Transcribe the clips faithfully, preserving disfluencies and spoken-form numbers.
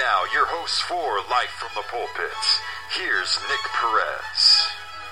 now, your host for Life from the Pulpits. Here's Nick Perez.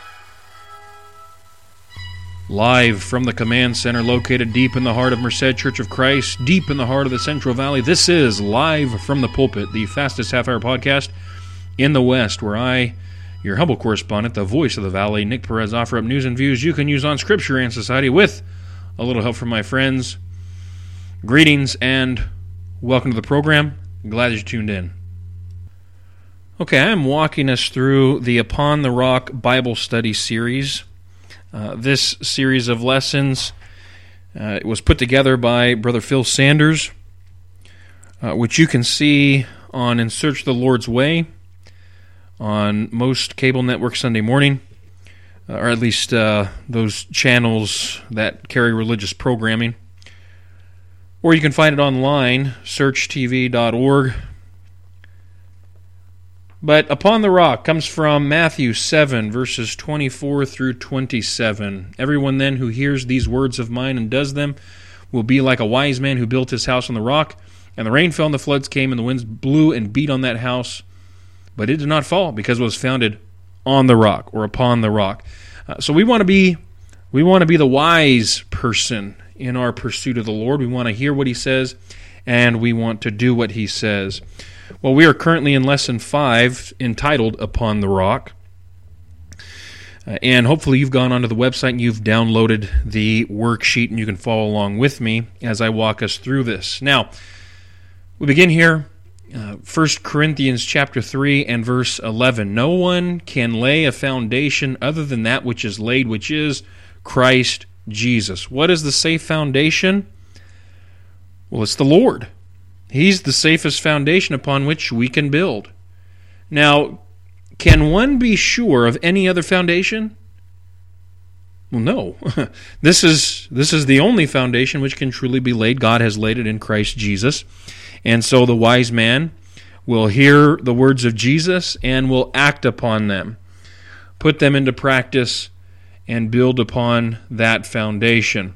Live from the command center located deep in the heart of Merced Church of Christ, deep in the heart of the Central Valley, this is Live from the Pulpit, the fastest half-hour podcast in the West, where I, your humble correspondent, the voice of the Valley, Nick Perez, offer up news and views you can use on Scripture and society with a little help from my friends. Greetings and welcome to the program. Glad that you tuned in. Okay, I am walking us through the Upon the Rock Bible Study series. Uh, this series of lessons uh, it was put together by Brother Phil Sanders, uh, which you can see on In Search of the Lord's Way on most cable networks Sunday morning, uh, or at least uh, those channels that carry religious programming. Or you can find it online, search t v dot org. But Upon the Rock comes from Matthew seven, verses twenty-four through twenty-seven. Everyone then who hears these words of mine and does them will be like a wise man who built his house on the rock, and the rain fell and the floods came, and the winds blew and beat on that house, but it did not fall because it was founded on the rock or upon the rock. Uh, so we want to be we want to be the wise person in our pursuit of the Lord. We want to hear what He says, and we want to do what He says. Well, we are currently in Lesson five, entitled Upon the Rock. Uh, and hopefully you've gone onto the website and you've downloaded the worksheet, and you can follow along with me as I walk us through this. Now, we begin here, uh, First Corinthians chapter three and verse eleven. No one can lay a foundation other than that which is laid, which is Christ Jesus. What is the safe foundation? Well, it's the Lord. He's the safest foundation upon which we can build. Now, can one be sure of any other foundation? Well, no. This is this is the only foundation which can truly be laid. God has laid it in Christ Jesus. And so the wise man will hear the words of Jesus and will act upon them, put them into practice, and build upon that foundation.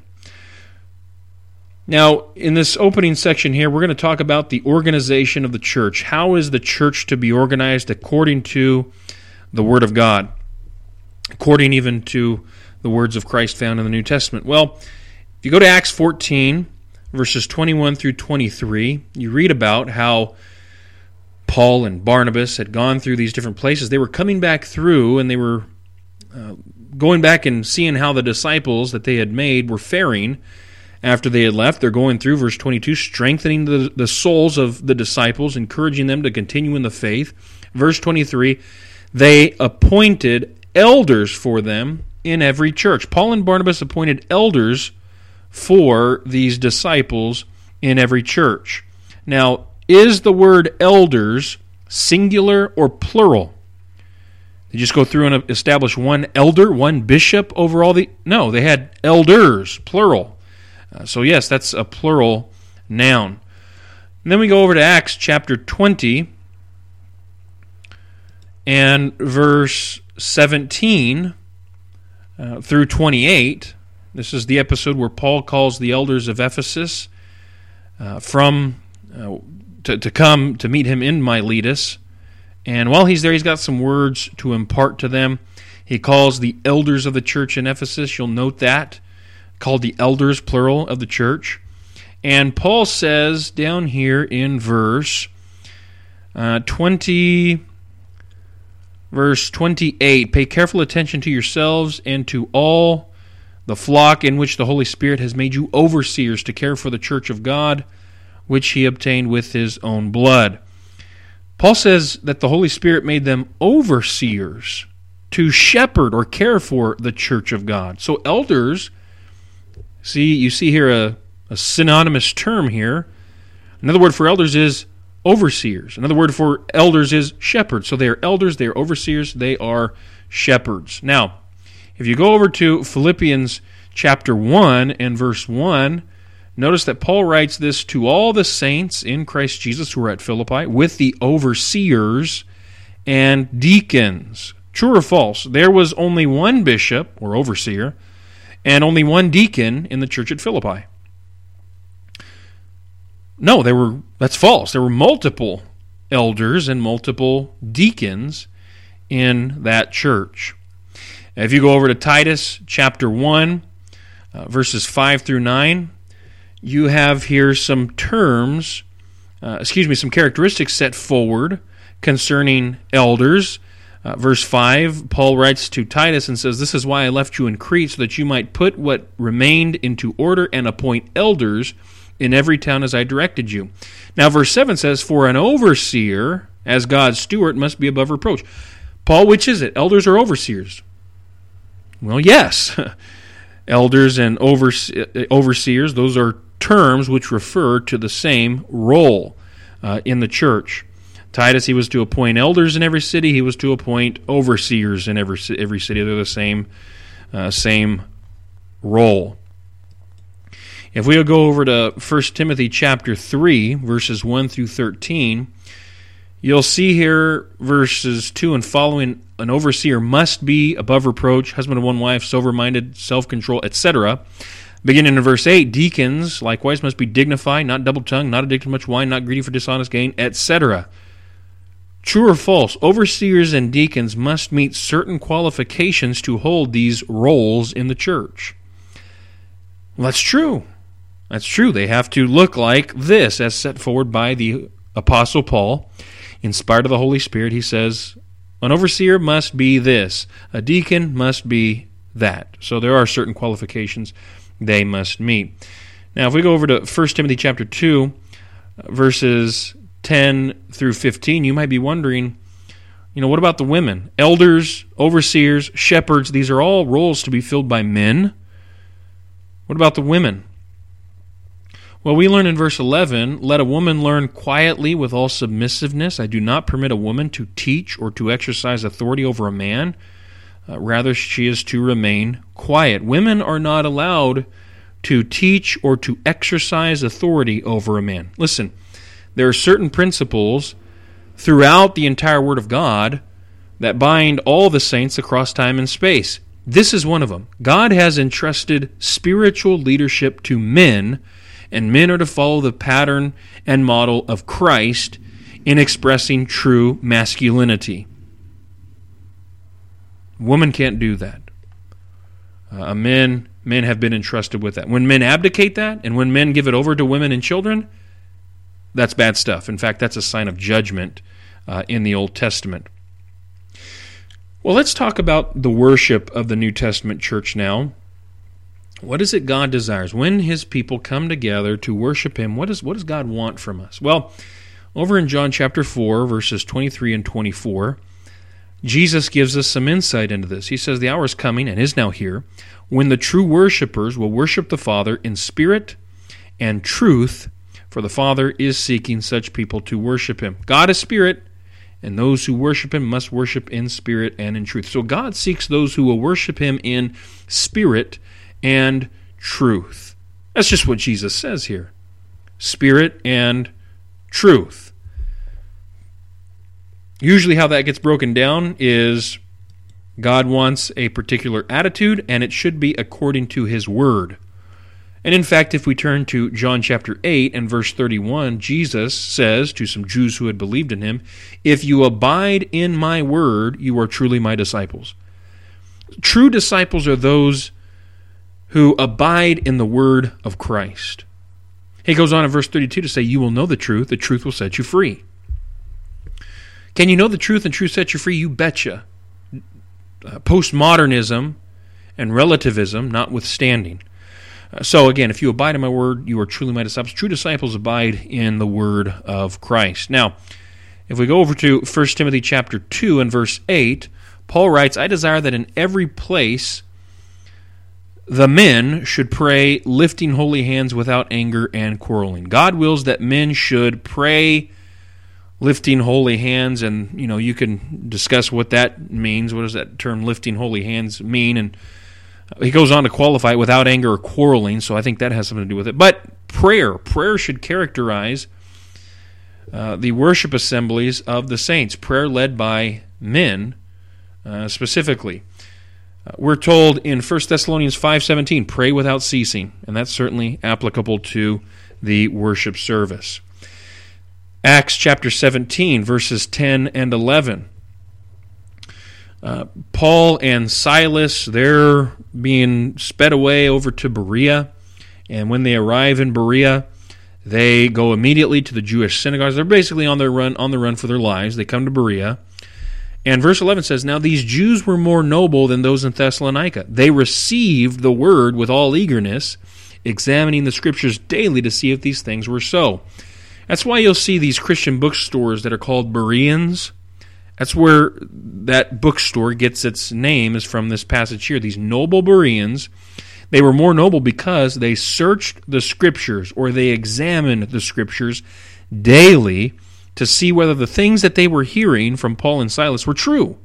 Now, in this opening section here, we're going to talk about the organization of the church. How is the church to be organized according to the Word of God? According even to the words of Christ found in the New Testament. Well, if you go to Acts fourteen, verses twenty-one through twenty-three, you read about how Paul and Barnabas had gone through these different places. They were coming back through, and they were uh, going back and seeing how the disciples that they had made were faring after they had left. They're going through, verse twenty-two, strengthening the, the souls of the disciples, encouraging them to continue in the faith. Verse twenty-three, they appointed elders for them in every church. Paul and Barnabas appointed elders for these disciples in every church. Now, is the word elders singular or plural? They just go through and establish one elder, one bishop over all the... No, they had elders, plural. Uh, so yes, that's a plural noun. And then we go over to Acts chapter twenty and verse seventeen uh, through twenty-eight. This is the episode where Paul calls the elders of Ephesus uh, from uh, to, to come to meet him in Miletus. And while he's there, he's got some words to impart to them. He calls the elders of the church in Ephesus. You'll note that. Called the elders, plural, of the church. And Paul says down here in verse uh, twenty, verse twenty-eight, pay careful attention to yourselves and to all the flock in which the Holy Spirit has made you overseers to care for the church of God, which He obtained with His own blood. Paul says that the Holy Spirit made them overseers to shepherd or care for the church of God. So elders... See, you see here a, a synonymous term here. Another word for elders is overseers. Another word for elders is shepherds. So they are elders, they are overseers, they are shepherds. Now, if you go over to Philippians chapter one and verse one, notice that Paul writes this to all the saints in Christ Jesus who are at Philippi with the overseers and deacons. True or false? There was only one bishop or overseer and only one deacon in the church at Philippi. No, there were. That's false. There were multiple elders and multiple deacons in that church. If you go over to Titus chapter one, uh, verses five through nine, you have here some terms, uh, excuse me, some characteristics set forward concerning elders. Uh, verse five, Paul writes to Titus and says, "This is why I left you in Crete, so that you might put what remained into order and appoint elders in every town as I directed you." Now verse seven says, "For an overseer, as God's steward, must be above reproach." Paul, which is it? Elders or overseers? Well, yes. Elders and overse- overseers, those are terms which refer to the same role uh, in the church. Titus, he was to appoint elders in every city. He was to appoint overseers in every every city. They're the same uh, same role. If we'll go over to First Timothy chapter three, verses one through thirteen, you'll see here verses two and following, an overseer must be above reproach, husband of one wife, sober-minded, self-control, et cetera. Beginning in verse eight, deacons likewise must be dignified, not double-tongued, not addicted to much wine, not greedy for dishonest gain, et cetera. True or false, overseers and deacons must meet certain qualifications to hold these roles in the church. Well, that's true. That's true. They have to look like this, as set forward by the Apostle Paul. Inspired of the Holy Spirit, he says, an overseer must be this, a deacon must be that. So there are certain qualifications they must meet. Now, if we go over to First Timothy chapter two, verses ten through fifteen, you might be wondering, you know, what about the women? Elders, overseers, shepherds, these are all roles to be filled by men. What about the women? Well, we learn in verse eleven, "Let a woman learn quietly with all submissiveness. I do not permit a woman to teach or to exercise authority over a man. Uh, rather, she is to remain quiet." Women are not allowed to teach or to exercise authority over a man. Listen, there are certain principles throughout the entire Word of God that bind all the saints across time and space. This is one of them. God has entrusted spiritual leadership to men, and men are to follow the pattern and model of Christ in expressing true masculinity. Women can't do that. Uh, men, men have been entrusted with that. When men abdicate that, and when men give it over to women and children, that's bad stuff. In fact, that's a sign of judgment uh, in the Old Testament. Well, let's talk about the worship of the New Testament church now. What is it God desires? When His people come together to worship Him, what, is, what does God want from us? Well, over in John chapter four, verses twenty-three and twenty-four, Jesus gives us some insight into this. He says, "The hour is coming, and is now here, when the true worshipers will worship the Father in spirit and truth, for the Father is seeking such people to worship Him." God is spirit, and those who worship Him must worship in spirit and in truth. So God seeks those who will worship Him in spirit and truth. That's just what Jesus says here. Spirit and truth. Usually how that gets broken down is God wants a particular attitude, and it should be according to His Word. And in fact, if we turn to John chapter eight and verse thirty-one, Jesus says to some Jews who had believed in Him, "If you abide in my word, you are truly my disciples." True disciples are those who abide in the word of Christ. He goes on in verse thirty-two to say, "You will know the truth, the truth will set you free." Can you know the truth and truth set you free? You betcha. Uh, postmodernism and relativism notwithstanding. Uh, so again, if you abide in my word, you are truly my disciples. True disciples abide in the word of Christ. Now, if we go over to First Timothy chapter two and verse eight, Paul writes, "I desire that in every place the men should pray, lifting holy hands without anger and quarreling." God wills that men should pray, lifting holy hands, and you know you can discuss what that means. What does that term "lifting holy hands" mean? And he goes on to qualify it without anger or quarreling, so I think that has something to do with it. But prayer, prayer should characterize uh, the worship assemblies of the saints. Prayer led by men, uh, specifically. Uh, we're told in First Thessalonians five seventeen, "Pray without ceasing," and that's certainly applicable to the worship service. Acts chapter seventeen, verses ten and eleven. Uh, Paul and Silas, they're being sped away over to Berea, and when they arrive in Berea, they go immediately to the Jewish synagogues. They're basically on their run, on the run for their lives. They come to Berea, and verse eleven says, "Now these Jews were more noble than those in Thessalonica. They received the word with all eagerness, examining the Scriptures daily to see if these things were so." That's why you'll see these Christian bookstores that are called Bereans. That's where that bookstore gets its name, is from this passage here. These noble Bereans, they were more noble because they searched the Scriptures, or they examined the Scriptures daily to see whether the things that they were hearing from Paul and Silas were true.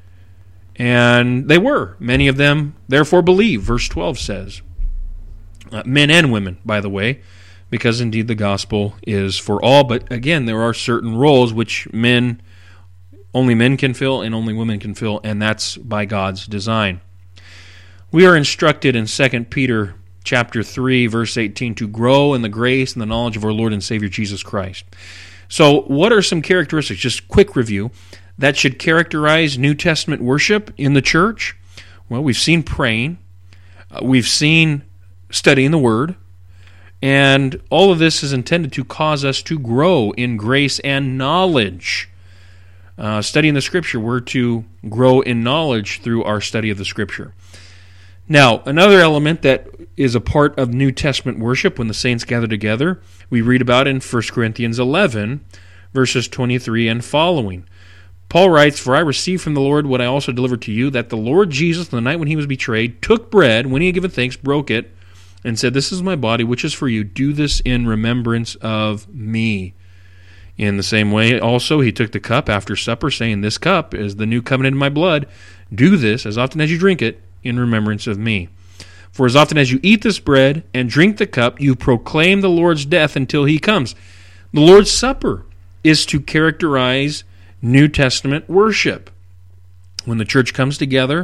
And they were. Many of them, therefore, believe, verse twelve says. Uh, men and women, by the way, because indeed the gospel is for all. But again, there are certain roles which men only men can fill and only women can fill, and that's by God's design. We are instructed in Second Peter chapter three, verse eighteen, to grow in the grace and the knowledge of our Lord and Savior Jesus Christ. So what are some characteristics, just quick review, that should characterize New Testament worship in the church? Well, we've seen praying, uh, we've seen studying the Word, and all of this is intended to cause us to grow in grace and knowledge. Uh, studying the Scripture, we're to grow in knowledge through our study of the Scripture. Now, another element that is a part of New Testament worship when the saints gather together, we read about in First Corinthians eleven, verses twenty-three and following. Paul writes, "For I received from the Lord what I also delivered to you, that the Lord Jesus, on the night when he was betrayed, took bread, when he had given thanks, broke it, and said, 'This is my body, which is for you. Do this in remembrance of me.' In the same way, also, he took the cup after supper, saying, 'This cup is the new covenant in my blood. Do this, as often as you drink it, in remembrance of me. For as often as you eat this bread and drink the cup, you proclaim the Lord's death until he comes.'" The Lord's Supper is to characterize New Testament worship. When the church comes together,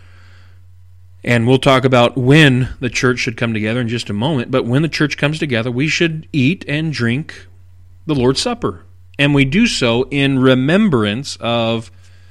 and we'll talk about when the church should come together in just a moment, but when the church comes together, we should eat and drink the Lord's Supper. And we do so in remembrance of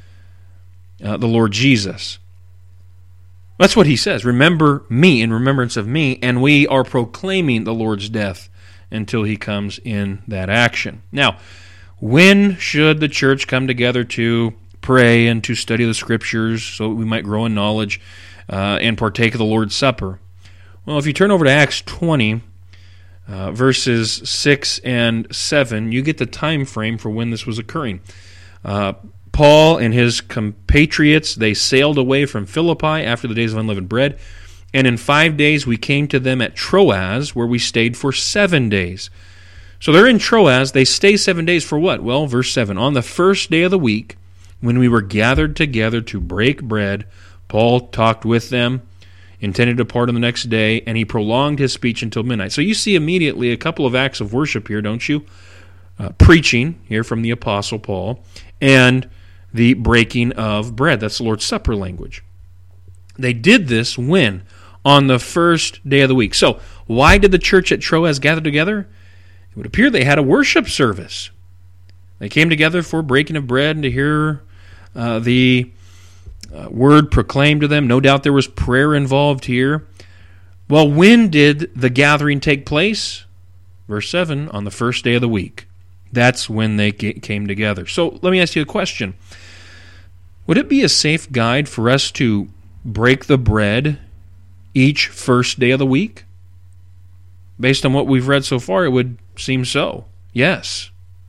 uh, the Lord Jesus. That's what he says. Remember me, in remembrance of me, and we are proclaiming the Lord's death until he comes in that action. Now, when should the church come together to pray and to study the Scriptures so that we might grow in knowledge uh, and partake of the Lord's Supper? Well, if you turn over to Acts twenty, uh, verses six and seven, you get the time frame for when this was occurring. Uh, Paul and his compatriots, they sailed away from Philippi after the days of unleavened bread, and in five days we came to them at Troas, where we stayed for seven days. So they're in Troas. They stay seven days for what? Well, verse seven, "On the first day of the week, when we were gathered together to break bread, Paul talked with them, intended to depart on the next day, and he prolonged his speech until midnight." So you see immediately a couple of acts of worship here, don't you? Uh, preaching here from the Apostle Paul, and the breaking of bread. That's the Lord's Supper language. They did this when? On the first day of the week. So why did the church at Troas gather together? It would appear they had a worship service. They came together for breaking of bread and to hear uh, the uh, word proclaimed to them. No doubt there was prayer involved here. Well, when did the gathering take place? Verse seven, on the first day of the week. That's when they came together. So let me ask you a question. Would it be a safe guide for us to break the bread each first day of the week? Based on what we've read so far, it would seem so. Yes.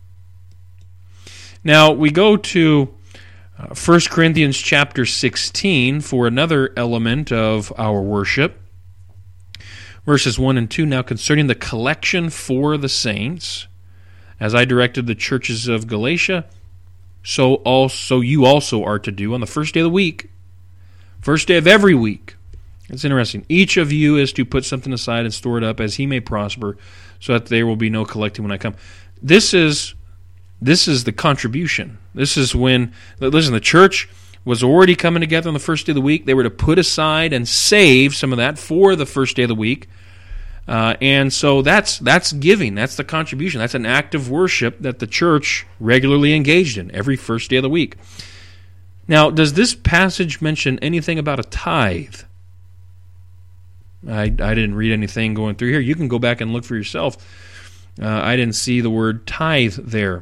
Now, we go to uh, First Corinthians chapter sixteen for another element of our worship. Verses one and two, "Now concerning the collection for the saints, as I directed the churches of Galatia, so also you also are to do on the first day of the week, first day of every week." It's interesting. "Each of you is to put something aside and store it up as he may prosper, so that there will be no collecting when I come." This is this is the contribution. This is when, listen, the church was already coming together on the first day of the week. They were to put aside and save some of that for the first day of the week. Uh, and so that's that's giving. That's the contribution. That's an act of worship that the church regularly engaged in every first day of the week. Now, does this passage mention anything about a tithe? I, I didn't read anything going through here. You can go back and look for yourself. Uh, I didn't see the word tithe there.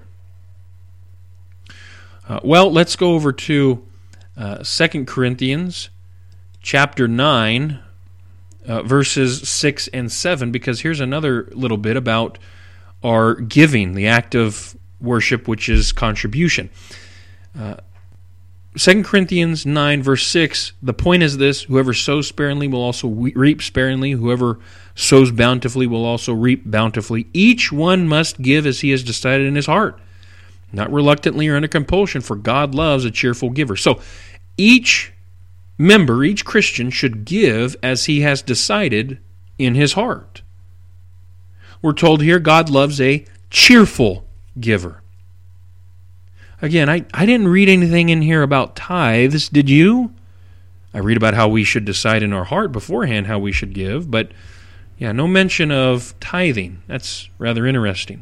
Uh, well, let's go over to uh, Second Corinthians chapter nine, Uh, verses six and seven, because here's another little bit about our giving, the act of worship, which is contribution. Uh, Second Corinthians nine, verse six, the point is this: whoever sows sparingly will also reap sparingly. Whoever sows bountifully will also reap bountifully. Each one must give as he has decided in his heart, not reluctantly or under compulsion, for God loves a cheerful giver. So each member, each Christian, should give as he has decided in his heart. We're told here God loves a cheerful giver. Again, I, I didn't read anything in here about tithes, did you? I read about how we should decide in our heart beforehand how we should give, but yeah, no mention of tithing. That's rather interesting.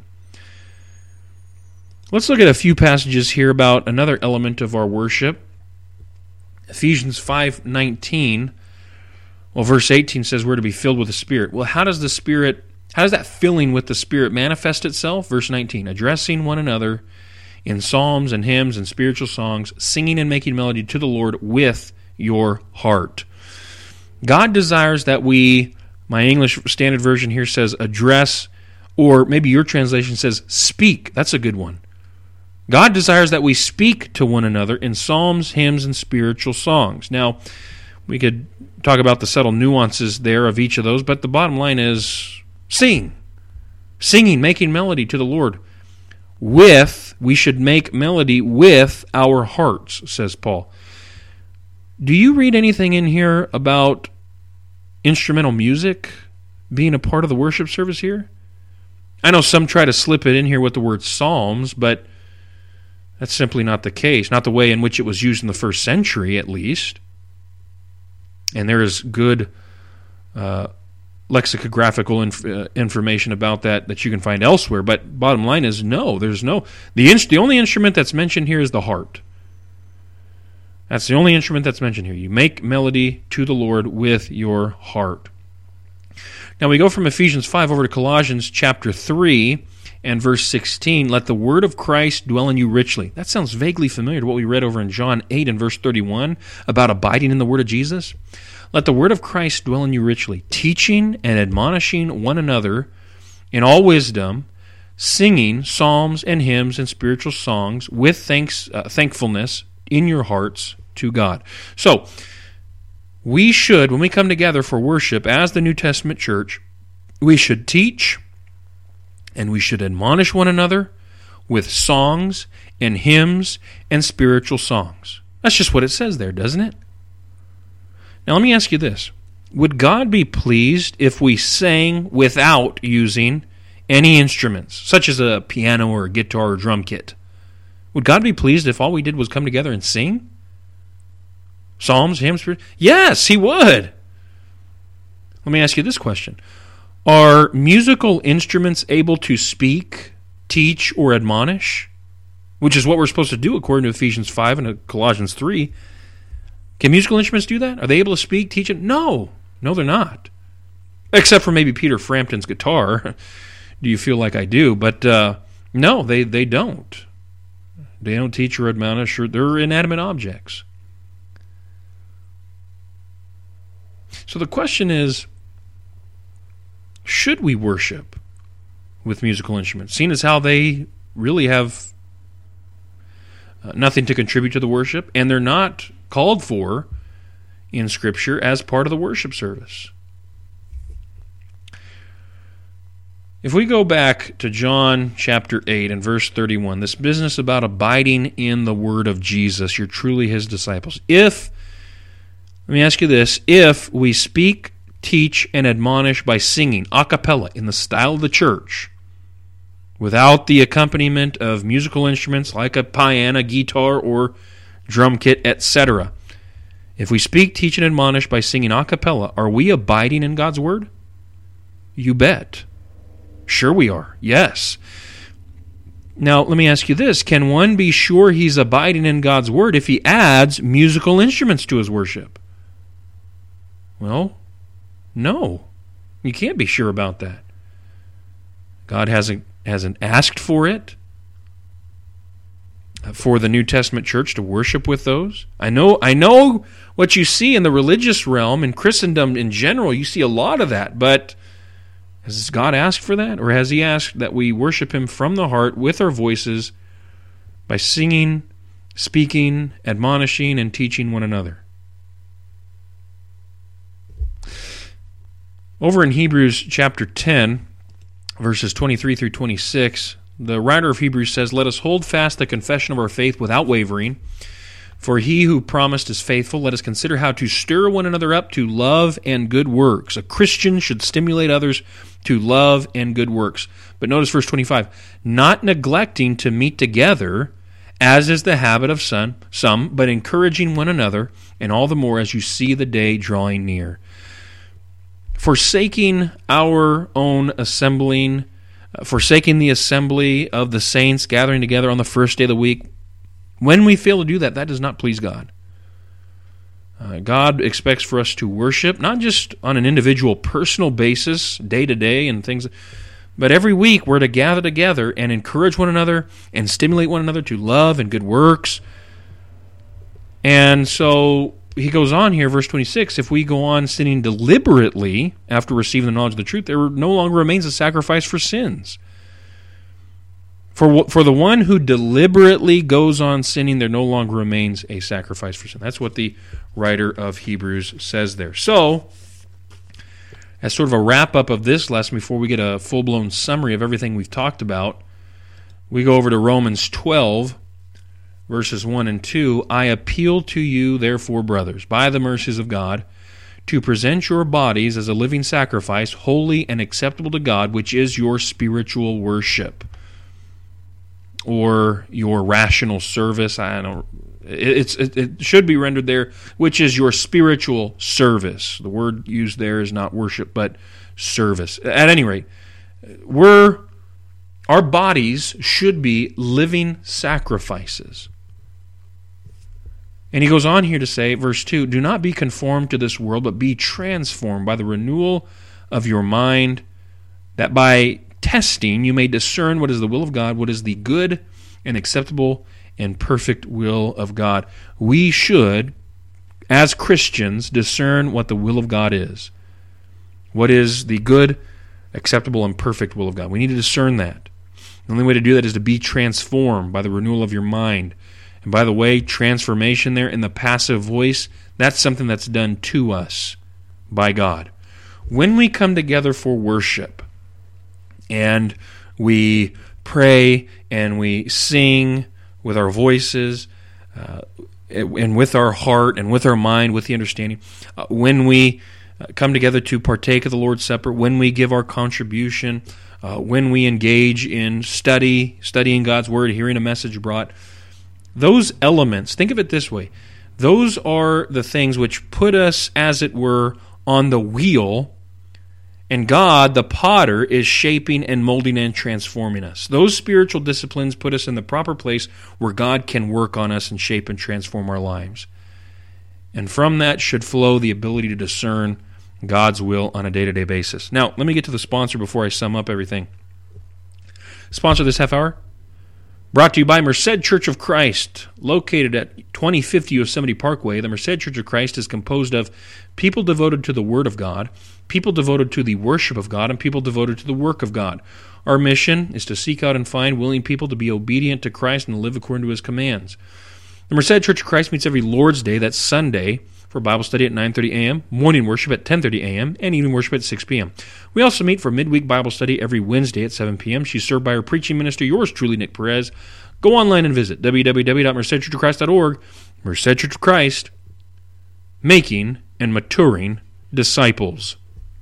Let's look at a few passages here about another element of our worship. Ephesians five nineteen, well, verse eighteen says we're to be filled with the Spirit. Well, how does the Spirit, how does that filling with the Spirit manifest itself? Verse nineteen, addressing one another in psalms and hymns and spiritual songs, singing and making melody to the Lord with your heart. God desires that we, my English Standard Version here says address, or maybe your translation says speak. That's a good one. God desires that we speak to one another in psalms, hymns, and spiritual songs. Now, we could talk about the subtle nuances there of each of those, but the bottom line is sing. Singing, making melody to the Lord. With, we should make melody with our hearts, says Paul. Do you read anything in here about instrumental music being a part of the worship service here? I know some try to slip it in here with the word psalms, but that's simply not the case, not the way in which it was used in the first century, at least. And there is good uh, lexicographical inf- uh, information about that that you can find elsewhere. But bottom line is, no, there's no. The, in- the only instrument that's mentioned here is the heart. That's the only instrument that's mentioned here. You make melody to the Lord with your heart. Now we go from Ephesians five over to Colossians chapter three. And verse sixteen, let the word of Christ dwell in you richly. That sounds vaguely familiar to what we read over in John eight and verse thirty-one about abiding in the word of Jesus. Let the word of Christ dwell in you richly, teaching and admonishing one another in all wisdom, singing psalms and hymns and spiritual songs with thanks, uh, thankfulness in your hearts to God. So, we should, when we come together for worship as the New Testament church, we should teach and we should admonish one another with songs and hymns and spiritual songs. That's just what it says there, doesn't it? Now let me ask you this. Would God be pleased if we sang without using any instruments, such as a piano or a guitar or drum kit? Would God be pleased if all we did was come together and sing? Psalms, hymns? Yes, He would. Let me ask you this question. Are musical instruments able to speak, teach, or admonish? Which is what we're supposed to do according to Ephesians five and Colossians three. Can musical instruments do that? Are they able to speak, teach it? No. No, they're not. Except for maybe Peter Frampton's guitar. Do you feel like I do? But uh, no, they, they don't. They don't teach or admonish. Or they're inanimate objects. So the question is, should we worship with musical instruments, seeing as how they really have uh, nothing to contribute to the worship, and they're not called for in Scripture as part of the worship service? If we go back to John chapter eight and verse thirty-one, this business about abiding in the word of Jesus, you're truly His disciples. If, let me ask you this, if we speak, teach, and admonish by singing a cappella in the style of the church, without the accompaniment of musical instruments like a piano, guitar, or drum kit, et cetera. If we speak, teach, and admonish by singing a cappella, are we abiding in God's word? You bet. Sure we are. Yes. Now, let me ask you this. Can one be sure he's abiding in God's Word if he adds musical instruments to his worship? Well, no. You can't be sure about that. God hasn't hasn't asked for it, for the New Testament church to worship with those. I know I know what you see in the religious realm, in Christendom in general, you see a lot of that, but has God asked for that? Or has he asked that we worship him from the heart with our voices by singing, speaking, admonishing, and teaching one another? Over in Hebrews chapter ten, verses twenty-three through twenty-six, the writer of Hebrews says, "Let us hold fast the confession of our faith without wavering, for he who promised is faithful. Let us consider how to stir one another up to love and good works." A Christian should stimulate others to love and good works. But notice verse twenty-five, "Not neglecting to meet together, as is the habit of some, some, but encouraging one another, and all the more as you see the day drawing near." Forsaking our own assembling, uh, forsaking the assembly of the saints, gathering together on the first day of the week, when we fail to do that, that does not please God. Uh, God expects for us to worship, not just on an individual, personal basis, day to day and things, but every week we're to gather together and encourage one another and stimulate one another to love and good works. And so he goes on here, verse twenty-six, "If we go on sinning deliberately after receiving the knowledge of the truth, there no longer remains a sacrifice for sins. For, for the one who deliberately goes on sinning, there no longer remains a sacrifice for sin." That's what the writer of Hebrews says there. So, as sort of a wrap-up of this lesson, before we get a full-blown summary of everything we've talked about, we go over to Romans twelve, verses one and two. "I appeal to you, therefore, brothers, by the mercies of God, to present your bodies as a living sacrifice, holy and acceptable to God, which is your spiritual worship," or your rational service. I don't. It's it, it should be rendered there, which is your spiritual service. The word used there is not worship, but service. At any rate, we're our bodies should be living sacrifices. And he goes on here to say, verse two, "Do not be conformed to this world, but be transformed by the renewal of your mind, that by testing you may discern what is the will of God, what is the good and acceptable and perfect will of God." We should, as Christians, discern what the will of God is. What is the good, acceptable, and perfect will of God? We need to discern that. The only way to do that is to be transformed by the renewal of your mind. And by the way, transformation there in the passive voice, that's something that's done to us by God. When we come together for worship and we pray and we sing with our voices uh, and with our heart and with our mind, with the understanding, uh, when we uh, come together to partake of the Lord's Supper, when we give our contribution, uh, when we engage in study, studying God's Word, hearing a message brought, those elements, think of it this way, those are the things which put us, as it were, on the wheel, and God, the potter, is shaping and molding and transforming us. Those spiritual disciplines put us in the proper place where God can work on us and shape and transform our lives. And from that should flow the ability to discern God's will on a day-to-day basis. Now, let me get to the sponsor before I sum up everything. Sponsor this half hour, brought to you by Merced Church of Christ, located at twenty fifty Yosemite Parkway. The Merced Church of Christ is composed of people devoted to the Word of God, people devoted to the worship of God, and people devoted to the work of God. Our mission is to seek out and find willing people to be obedient to Christ and to live according to His commands. The Merced Church of Christ meets every Lord's Day, that's Sunday, for Bible study at nine thirty a.m., morning worship at ten thirty a.m., and evening worship at six p.m. We also meet for midweek Bible study every Wednesday at seven p.m. She's served by our preaching minister, yours truly, Nick Perez. Go online and visit w w w dot merced church of christ dot org. Merced Church of Christ, making and maturing disciples.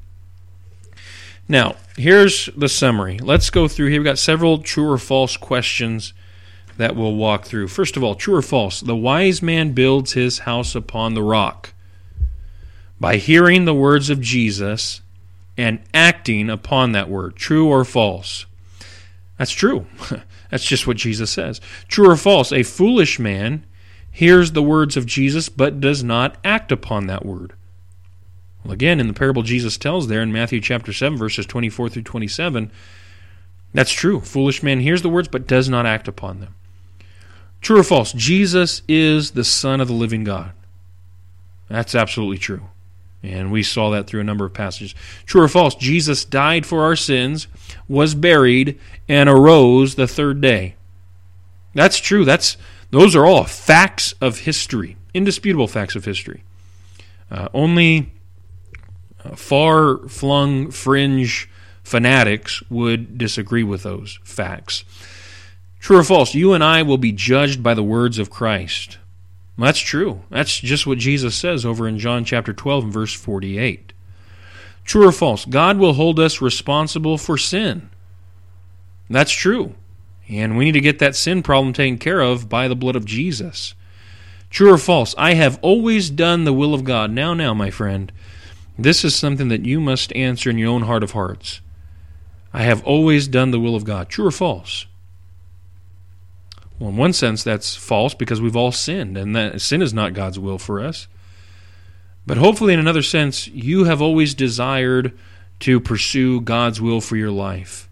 Now, here's the summary. Let's go through here. We've got several true or false questions that we'll walk through. First of all, true or false? The wise man builds his house upon the rock. By hearing the words of Jesus and acting upon that word. True or false? That's true. That's just what Jesus says. True or false? A foolish man hears the words of Jesus but does not act upon that word. Well, again, in the parable Jesus tells there in Matthew chapter seven, verses twenty-four through twenty-seven, that's true. Foolish man hears the words but does not act upon them. True or false? Jesus is the Son of the living God. That's absolutely true. And we saw that through a number of passages. True or false? Jesus died for our sins, was buried, and arose the third day. That's true. That's those are all facts of history, indisputable facts of history. Uh, only uh, far-flung fringe fanatics would disagree with those facts. True or false? You and I will be judged by the words of Christ. Well, that's true. That's just what Jesus says over in John chapter twelve and verse forty-eight. True or false? God will hold us responsible for sin. That's true. And we need to get that sin problem taken care of by the blood of Jesus. True or false? I have always done the will of God. Now, now, my friend, this is something that you must answer in your own heart of hearts. I have always done the will of God. True or false? Well, in one sense, that's false because we've all sinned, and that sin is not God's will for us. But hopefully, in another sense, you have always desired to pursue God's will for your life.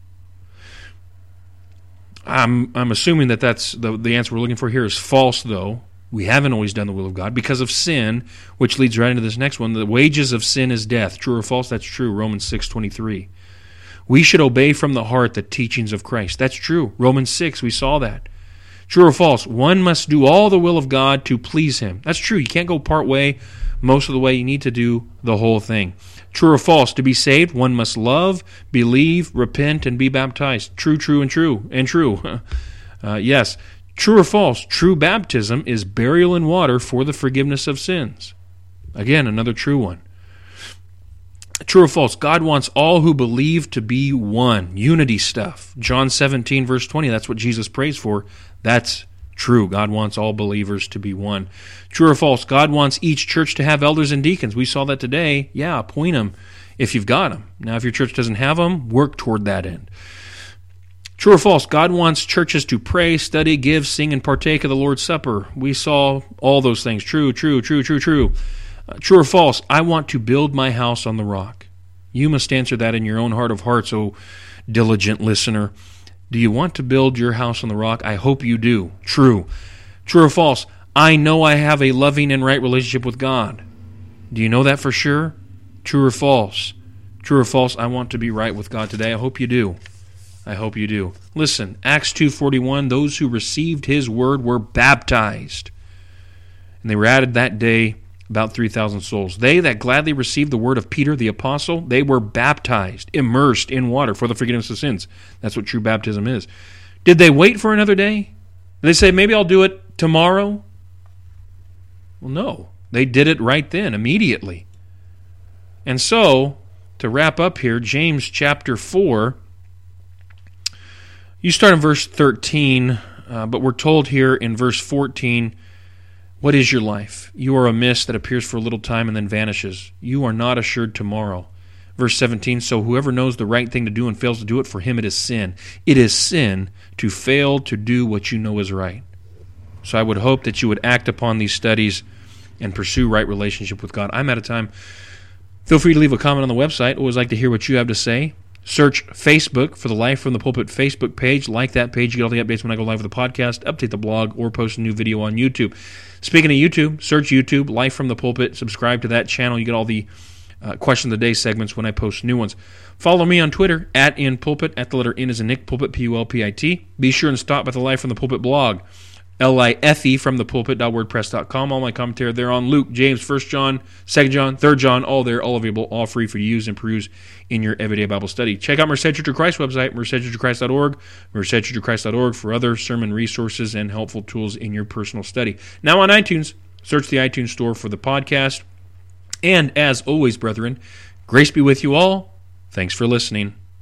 I'm I'm assuming that that's the, the answer we're looking for here is false, though. We haven't always done the will of God because of sin, which leads right into this next one. The wages of sin is death. True or false? That's true. Romans six twenty-three. We should obey from the heart the teachings of Christ. That's true. Romans six, we saw that. True or false? One must do all the will of God to please Him. That's true. You can't go part way most of the way. You need to do the whole thing. True or false? To be saved, one must love, believe, repent, and be baptized. True, true, and true, and true. uh, yes. True or false? True baptism is burial in water for the forgiveness of sins. Again, another true one. True or false? God wants all who believe to be one. Unity stuff. John seventeen, verse twenty, that's what Jesus prays for. That's true. God wants all believers to be one. True or false? God wants each church to have elders and deacons. We saw that today. Yeah, appoint them if you've got them. Now, if your church doesn't have them, work toward that end. True or false? God wants churches to pray, study, give, sing, and partake of the Lord's Supper. We saw all those things. True, true, true, true, true. Uh, true or false? I want to build my house on the rock. You must answer that in your own heart of hearts, O diligent listener. Do you want to build your house on the rock? I hope you do. True. True or false? I know I have a loving and right relationship with God. Do you know that for sure? True or false? True or false? I want to be right with God today. I hope you do. I hope you do. Listen, Acts two forty-one, those who received His word were baptized. And they were added that day about three thousand souls. They that gladly received the word of Peter the apostle, they were baptized, immersed in water for the forgiveness of sins. That's what true baptism is. Did they wait for another day? Did they say, maybe I'll do it tomorrow? Well, no. They did it right then, immediately. And so, to wrap up here, James chapter four, you start in verse thirteen, uh, but we're told here in verse fourteen, what is your life? You are a mist that appears for a little time and then vanishes. You are not assured tomorrow. Verse seventeen, so whoever knows the right thing to do and fails to do it, for him it is sin. It is sin to fail to do what you know is right. So I would hope that you would act upon these studies and pursue right relationship with God. I'm out of time. Feel free to leave a comment on the website. Always like to hear what you have to say. Search Facebook for the Life from the Pulpit Facebook page. Like that page. You get all the updates when I go live with the podcast, update the blog, or post a new video on YouTube. Speaking of YouTube, search YouTube, Life from the Pulpit. Subscribe to that channel. You get all the uh, Question of the Day segments when I post new ones. Follow me on Twitter, at InPulpit, at the letter N as in Nick, Pulpit, P U L P I T. Be sure and stop by the Life from the Pulpit blog, L I F E from the pulpit dot wordpress dot com. All my commentary there on Luke, James, First John, Second John, Third John, all there, all available, all free for you to use and peruse in your everyday Bible study. Check out Merced Church of Christ website, merced church of christ dot org, merced church of christ dot org for other sermon resources and helpful tools in your personal study. Now on iTunes, search the iTunes store for the podcast. And as always, brethren, grace be with you all. Thanks for listening.